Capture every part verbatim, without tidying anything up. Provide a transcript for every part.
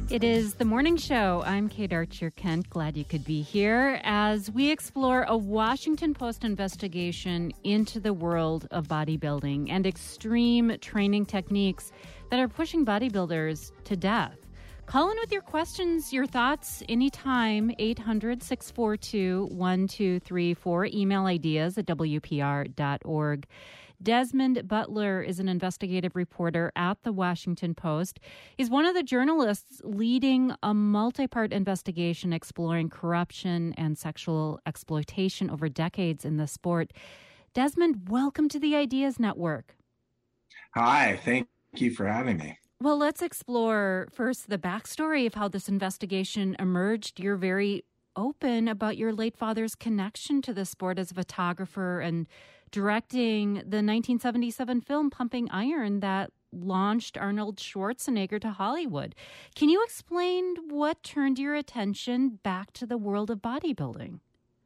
It is the morning show. I'm Kate Archer Kent. Glad you could be here as we explore a Washington Post investigation into the world of bodybuilding and extreme training techniques that are pushing bodybuilders to death. Call in with your questions, your thoughts anytime, eight hundred, six four two, one two three four. Email ideas at W P R dot org. Desmond Butler is an investigative reporter at the Washington Post. He's one of the journalists leading a multi-part investigation exploring corruption and sexual exploitation over decades in the sport. Desmond, welcome to the Ideas Network. Hi, thank you for having me. Well, let's explore first the backstory of how this investigation emerged. You're very open about your late father's connection to the sport as a photographer and directing the nineteen seventy-seven film Pumping Iron that launched Arnold Schwarzenegger to Hollywood. Can you explain what turned your attention back to the world of bodybuilding?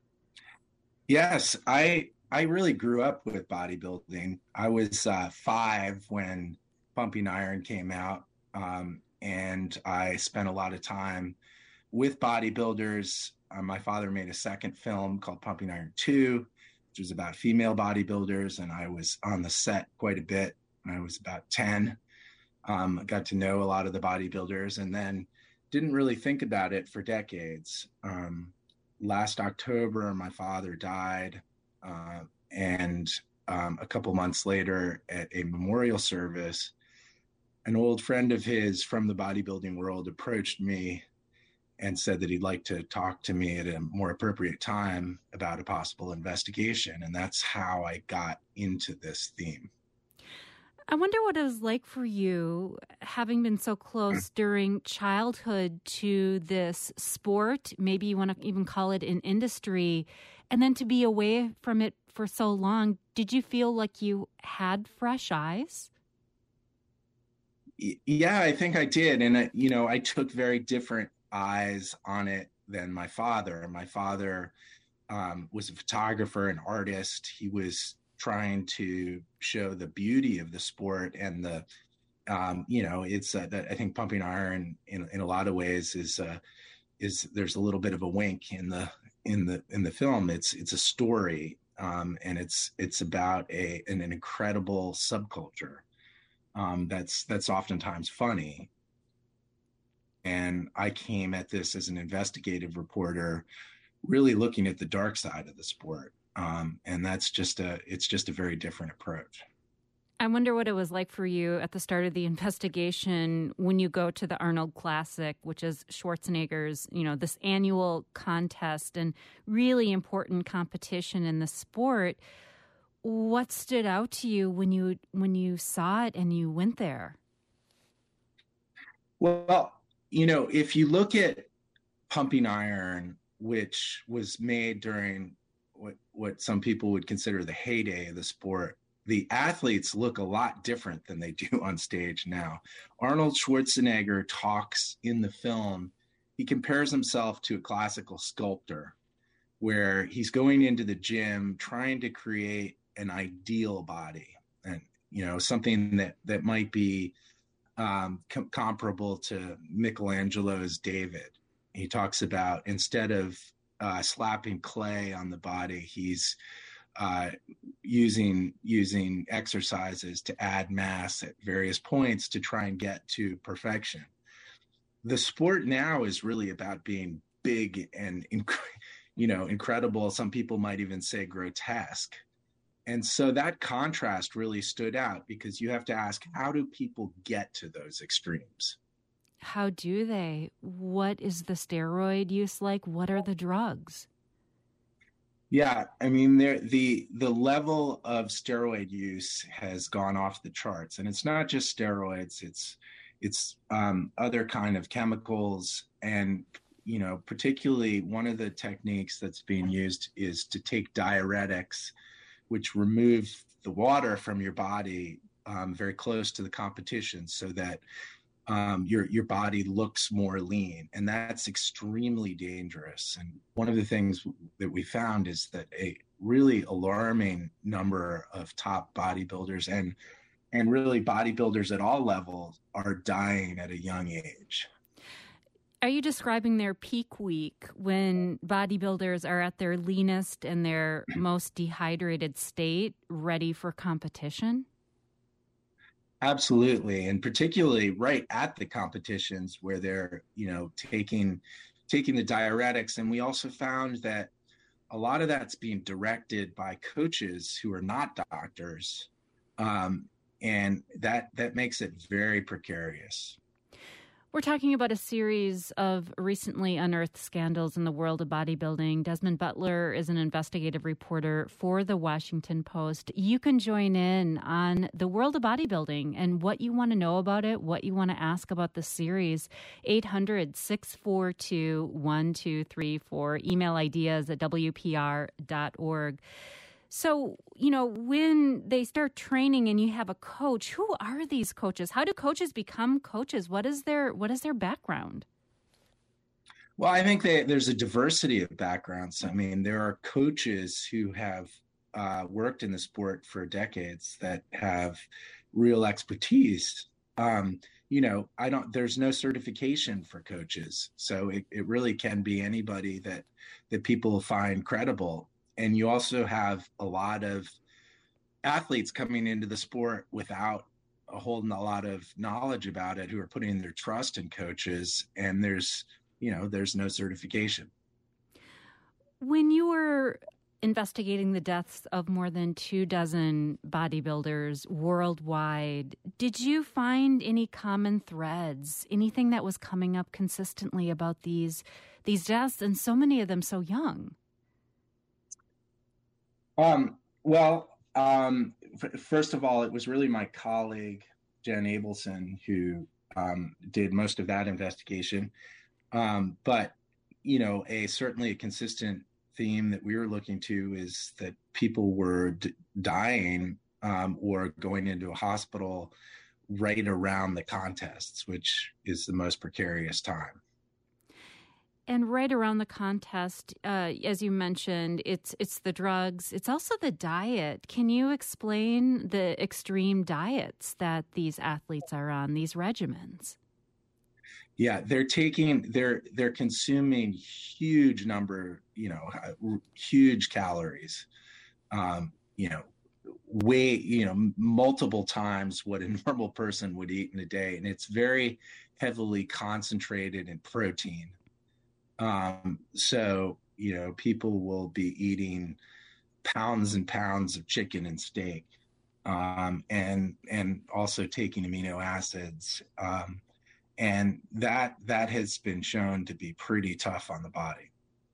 Yes, I I really grew up with bodybuilding. I was uh, five when Pumping Iron came out, um, and I spent a lot of time with bodybuilders. Uh, my father made a second film called Pumping Iron two, which was about female bodybuilders, and I was on the set quite a bit when I was about ten. Um, I got to know a lot of the bodybuilders and then didn't really think about it for decades. Um, last October, my father died, uh, and um, a couple months later at a memorial service, an old friend of his from the bodybuilding world approached me and said that he'd like to talk to me at a more appropriate time about a possible investigation. And that's how I got into this theme. I wonder what it was like for you, having been so close during childhood to this sport, maybe you want to even call it an industry, and then to be away from it for so long. Did you feel like you had fresh eyes? Yeah, I think I did. And, I, you know, I took very different eyes on it than my father. My father um, was a photographer, an artist. He was trying to show the beauty of the sport and the, um, you know, it's uh, that I think Pumping Iron in in a lot of ways is uh, is there's a little bit of a wink in the in the in the film. It's it's a story, um, and it's it's about a an, an incredible subculture um, that's that's oftentimes funny. And I came at this as an investigative reporter, really looking at the dark side of the sport. Um, and that's just a, it's just a very different approach. I wonder what it was like for you at the start of the investigation when you go to the Arnold Classic, which is Schwarzenegger's, you know, this annual contest and really important competition in the sport. What stood out to you when you, when you saw it and you went there? Well, you know, if you look at Pumping Iron, which was made during what, what some people would consider the heyday of the sport, the athletes look a lot different than they do on stage now. Arnold Schwarzenegger talks in the film, he compares himself to a classical sculptor where he's going into the gym trying to create an ideal body and, you know, something that, that might be Um, com- comparable to Michelangelo's David. He talks about instead of uh, slapping clay on the body, he's uh, using using exercises to add mass at various points to try and get to perfection. The sport now is really about being big and inc- you know incredible. Some people might even say grotesque. And so that contrast really stood out because you have to ask, how do people get to those extremes? How do they? What is the steroid use like? What are the drugs? Yeah, I mean, there, the the level of steroid use has gone off the charts, and it's not just steroids; it's it's um, other kind of chemicals, and you know, particularly one of the techniques that's being used is to take diuretics, which remove the water from your body um, very close to the competition so that um, your your body looks more lean. And that's extremely dangerous. And one of the things that we found is that a really alarming number of top bodybuilders and and really bodybuilders at all levels are dying at a young age. Are you describing their peak week when bodybuilders are at their leanest and their most dehydrated state, ready for competition? Absolutely, and particularly right at the competitions where they're, you know, taking taking the diuretics. And we also found that a lot of that's being directed by coaches who are not doctors, um, and that that makes it very precarious. We're talking about a series of recently unearthed scandals in the world of bodybuilding. Desmond Butler is an investigative reporter for The Washington Post. You can join in on the world of bodybuilding and what you want to know about it, what you want to ask about the series. eight hundred, six four two, one two three four. Email ideas at W P R dot org. So, you know, when they start training and you have a coach, who are these coaches? How do coaches become coaches? What is their what is their background? Well, I think that there's a diversity of backgrounds. I mean, there are coaches who have uh, worked in the sport for decades that have real expertise. Um, you know, I don't. There's no certification for coaches, so it, it really can be anybody that that people find credible. And you also have a lot of athletes coming into the sport without holding a lot of knowledge about it, who are putting their trust in coaches, and there's, you know, there's no certification. When you were investigating the deaths of more than two dozen bodybuilders worldwide, did you find any common threads, anything that was coming up consistently about these these deaths, and so many of them so young? Um, well, um, f- first of all, it was really my colleague, Jen Abelson, who um, did most of that investigation. Um, but, you know, a certainly a consistent theme that we were looking to is that people were d- dying um, or going into a hospital right around the contests, which is the most precarious time. And right around the contest, uh, as you mentioned, it's it's the drugs. It's also the diet. Can you explain the extreme diets that these athletes are on, these regimens? Yeah, they're taking, they're they're consuming huge number, you know, huge calories, um, you know, way, you know, multiple times what a normal person would eat in a day, and it's very heavily concentrated in protein. Um, so, you know, people will be eating pounds and pounds of chicken and steak, um, and and also taking amino acids. Um, and that that has been shown to be pretty tough on the body.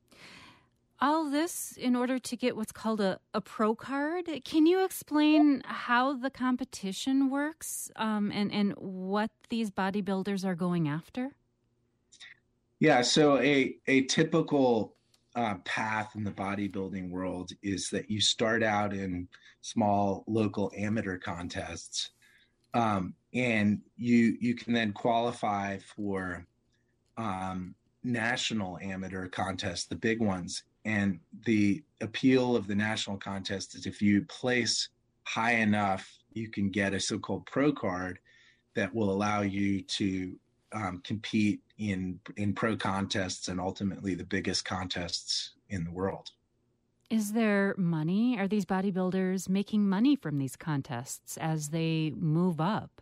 All this in order to get what's called a, a pro card. Can you explain how the competition works um, and, and what these bodybuilders are going after? Yeah, so a a typical uh, path in the bodybuilding world is that you start out in small local amateur contests, um, and you you can then qualify for um, national amateur contests, the big ones. And the appeal of the national contest is if you place high enough, you can get a so-called pro card that will allow you to um, compete in in pro contests and ultimately the biggest contests in the world. Is there money? Are these bodybuilders making money from these contests as they move up?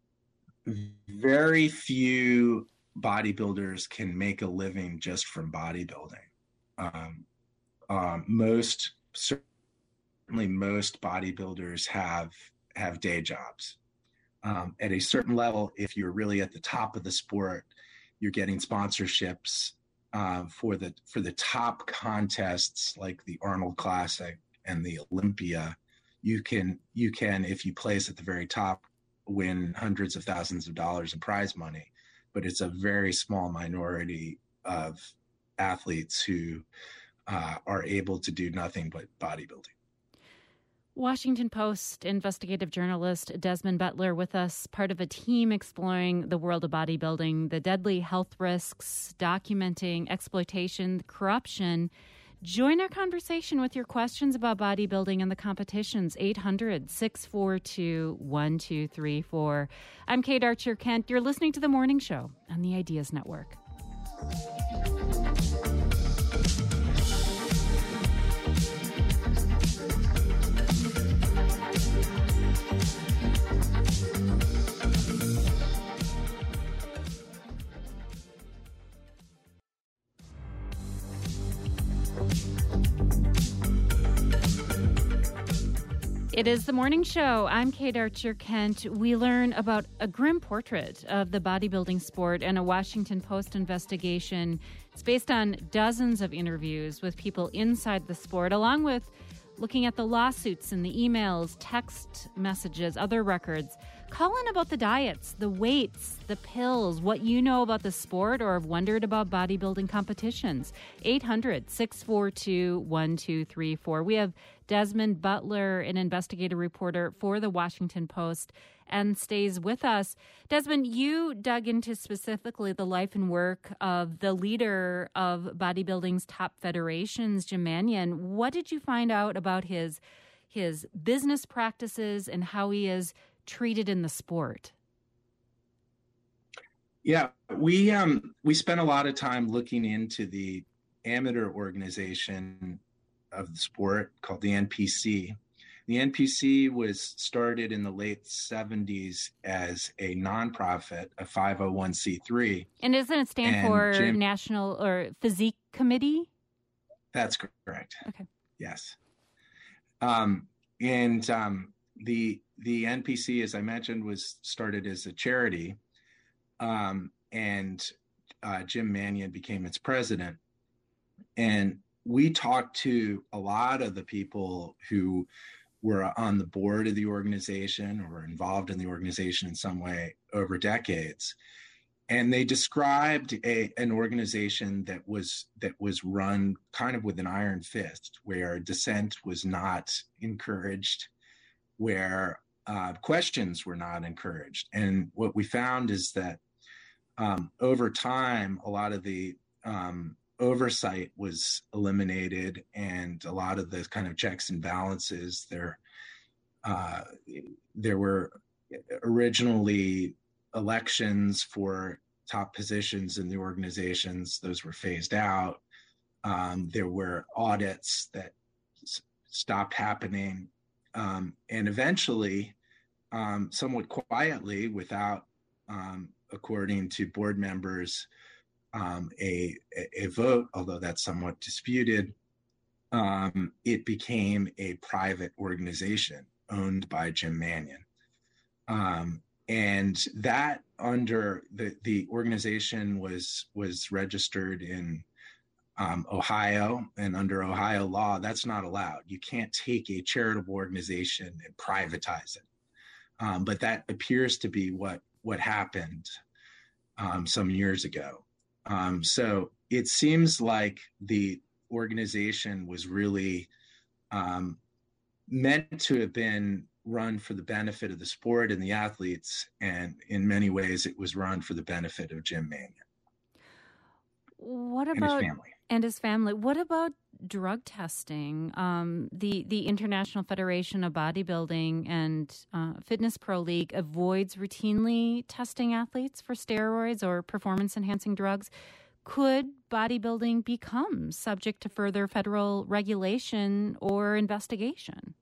Very few bodybuilders can make a living just from bodybuilding. Um, um, most, certainly most bodybuilders have have day jobs. Um, at a certain level, if you're really at the top of the sport, you're getting sponsorships uh, for the for the top contests like the Arnold Classic and the Olympia. You can you can, if you place at the very top, win hundreds of thousands of dollars in prize money. But it's a very small minority of athletes who uh, are able to do nothing but bodybuilding. Washington Post investigative journalist Desmond Butler with us, part of a team exploring the world of bodybuilding, the deadly health risks, documenting exploitation, corruption. Join our conversation with your questions about bodybuilding and the competitions. eight hundred, six four two, one two three four. I'm Kate Archer Kent. You're listening to The Morning Show on the Ideas Network. It is the morning show. I'm Kate Archer Kent. We learn about a grim portrait of the bodybuilding sport and a Washington Post investigation. It's based on dozens of interviews with people inside the sport, along with looking at the lawsuits and the emails, text messages, other records. Call in about the diets, the weights, the pills, what you know about the sport or have wondered about bodybuilding competitions. eight hundred, six four two, one two three four. We have Desmond Butler, an investigative reporter for the Washington Post, and stays with us. Desmond, you dug into specifically the life and work of the leader of bodybuilding's top federations, Jim Manion. What did you find out about his his business practices and how he is treated in the sport? Yeah, we um we spent a lot of time looking into the amateur organization of the sport called the N P C. The N P C was started in the late seventies as a nonprofit, a five oh one c three. And doesn't it stand And for Jim- National or Physique Committee? That's correct. Okay. Yes. Um, and um, the the N P C, as I mentioned, was started as a charity, um, and uh, Jim Manion became its president. And we talked to a lot of the people who were on the board of the organization or were involved in the organization in some way over decades. And they described a, an organization that was that was run kind of with an iron fist, where dissent was not encouraged, where uh, questions were not encouraged. And what we found is that um, over time, a lot of the um, oversight was eliminated, and a lot of the kind of checks and balances there. Uh, there were originally elections for top positions in the organizations; those were phased out. Um, there were audits that s- stopped happening, um, and eventually, um, somewhat quietly, without, um, according to board members, Um, a, a vote, although that's somewhat disputed, um, it became a private organization owned by Jim Manion. Um, and that under the, the organization was, was registered in um, Ohio, and under Ohio law, that's not allowed. You can't take a charitable organization and privatize it. Um, but that appears to be what, what happened um, some years ago. Um, so it seems like the organization was really um, meant to have been run for the benefit of the sport and the athletes, and in many ways it was run for the benefit of Jim Manion. What and about his family. And his family. What about drug testing? Um, the the International Federation of Bodybuilding and uh, Fitness Pro League avoids routinely testing athletes for steroids or performance-enhancing drugs. Could bodybuilding become subject to further federal regulation or investigation?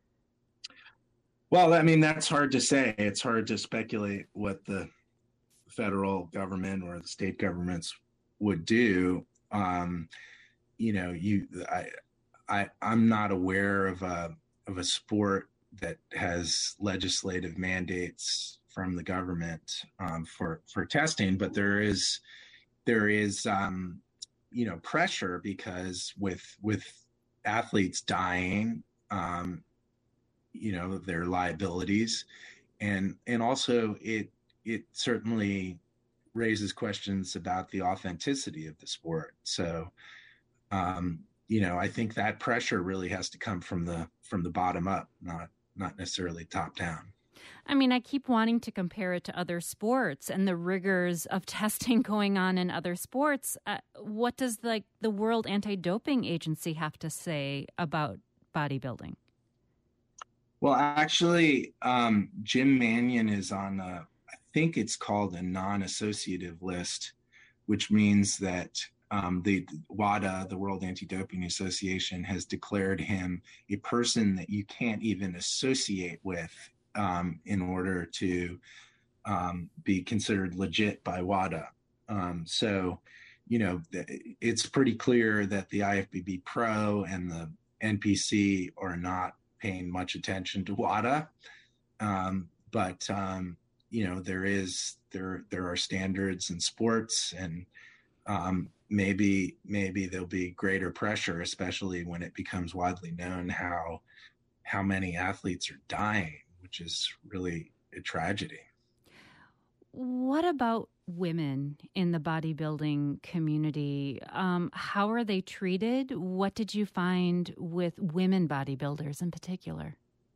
Well, I mean, that's hard to say. It's hard to speculate what the federal government or the state governments would do. Um, you know, you, I, I, I'm not aware of a of a sport that has legislative mandates from the government um, for for testing, but there is there is um, you know pressure because with with athletes dying, um, you know, their liabilities, and and also it it certainly raises questions about the authenticity of the sport. So, um, you know, I think that pressure really has to come from the from the bottom up, not not necessarily top down. I mean, I keep wanting to compare it to other sports and the rigors of testing going on in other sports. Uh, what does like the World Anti-Doping Agency have to say about bodybuilding? Well, actually, um, Jim Manion is on a, I think it's called a non-associative list which means that um, the WADA, the World Anti-Doping Association, has declared him a person that you can't even associate with um, in order to um, be considered legit by WADA. Um, so, you know, it's pretty clear that the I F B B Pro and the N P C are not paying much attention to WADA. Um, but, um, you know, there is, there, there are standards in sports, and um, maybe, maybe there'll be greater pressure, especially when it becomes widely known how, how many athletes are dying, which is really a tragedy. What about women in the bodybuilding community? Um, how are they treated? What did you find with women bodybuilders in particular?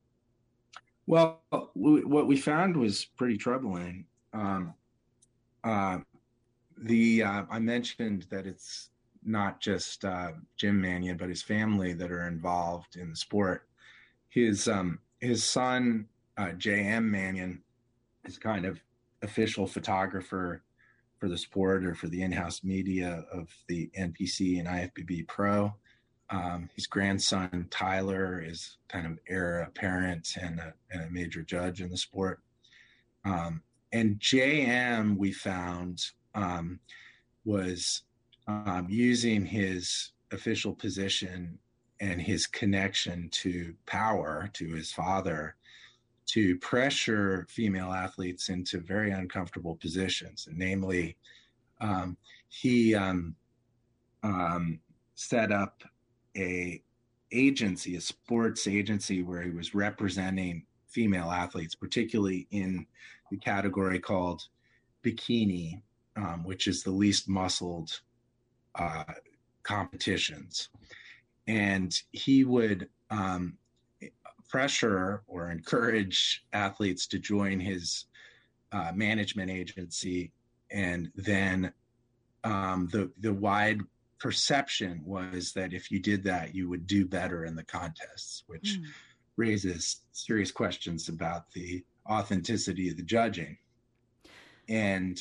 Well, w- what we found was pretty troubling. Um, uh, the uh, I mentioned that it's not just uh, Jim Manion, but his family that are involved in the sport. His um, his son, uh, J M Manion, is kind of official photographer for the sport, or for the in-house media of the N P C and I F B B Pro. Um, his grandson, Tyler, is kind of heir apparent and a, and a major judge in the sport. Um, and J M, we found, um, was um, using his official position and his connection to power, to his father, to pressure female athletes into very uncomfortable positions. And namely, um, he um, um, set up a agency, a sports agency, where he was representing female athletes, particularly in the category called bikini, um, which is the least muscled uh, competitions. And he would um, pressure or encourage athletes to join his uh, management agency. And then um, the the wide perception was that if you did that, you would do better in the contests, which mm. raises serious questions about the authenticity of the judging. And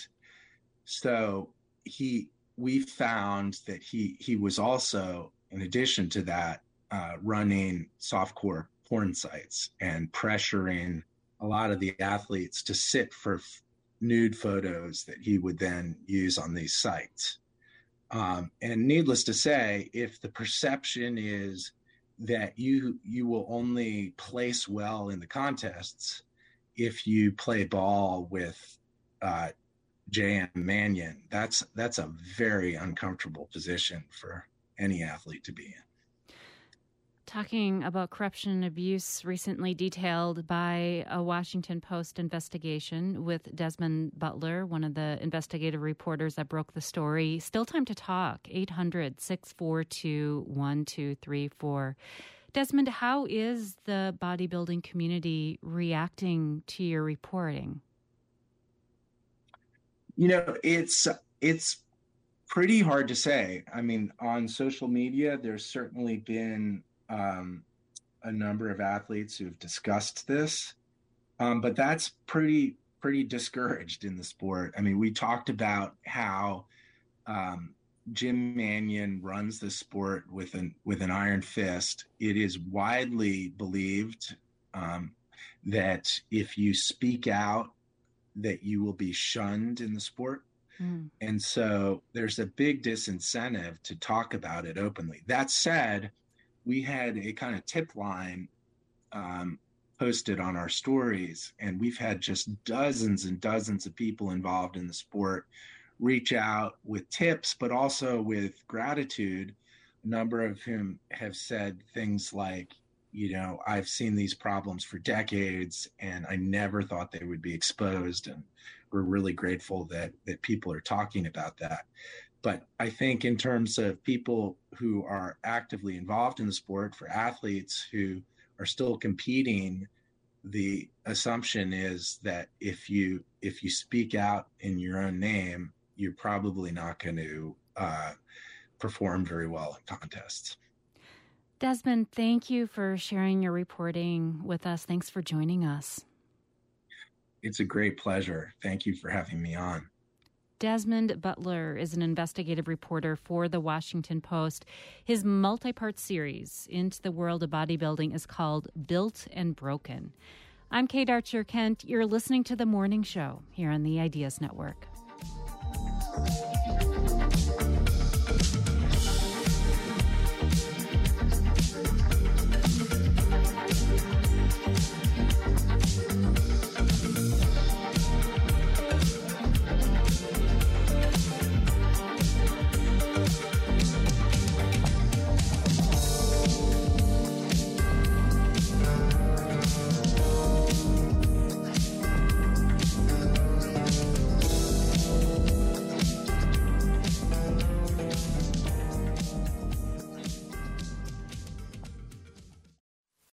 so he, we found that he he was also, in addition to that, uh, running softcore porn sites and pressuring a lot of the athletes to sit for f- nude photos that he would then use on these sites. Um, and needless to say, if the perception is that you you will only place well in the contests if you play ball with uh, J M Manion, that's that's a very uncomfortable position for any athlete to be in. Talking about corruption and abuse recently detailed by a Washington Post investigation with Desmond Butler, one of the investigative reporters that broke the story. Still time to talk, eight hundred, six four two, one two three four. Desmond, how is the bodybuilding community reacting to your reporting? You know, it's it's pretty hard to say. I mean, on social media, there's certainly been um, a number of athletes who've discussed this, um, but that's pretty pretty discouraged in the sport. I mean, we talked about how um, Jim Manion runs the sport with an with an iron fist. It is widely believed um, that if you speak out, that you will be shunned in the sport. Mm. And so there's a big disincentive to talk about it openly. That said, we had a kind of tip line um, posted on our stories, and we've had just dozens and dozens of people involved in the sport reach out with tips, but also with gratitude. A number of whom have said things like, you know, I've seen these problems for decades and I never thought they would be exposed. And we're really grateful that that people are talking about that. But I think in terms of people who are actively involved in the sport, for athletes who are still competing, the assumption is that if you if you speak out in your own name, you're probably not going to uh, perform very well in contests. Desmond, thank you for sharing your reporting with us. Thanks for joining us. It's a great pleasure. Thank you for having me on. Desmond Butler is an investigative reporter for The Washington Post. His multi-part series into the world of bodybuilding is called Built and Broken. I'm Kate Archer Kent. You're listening to The Morning Show here on the Ideas Network.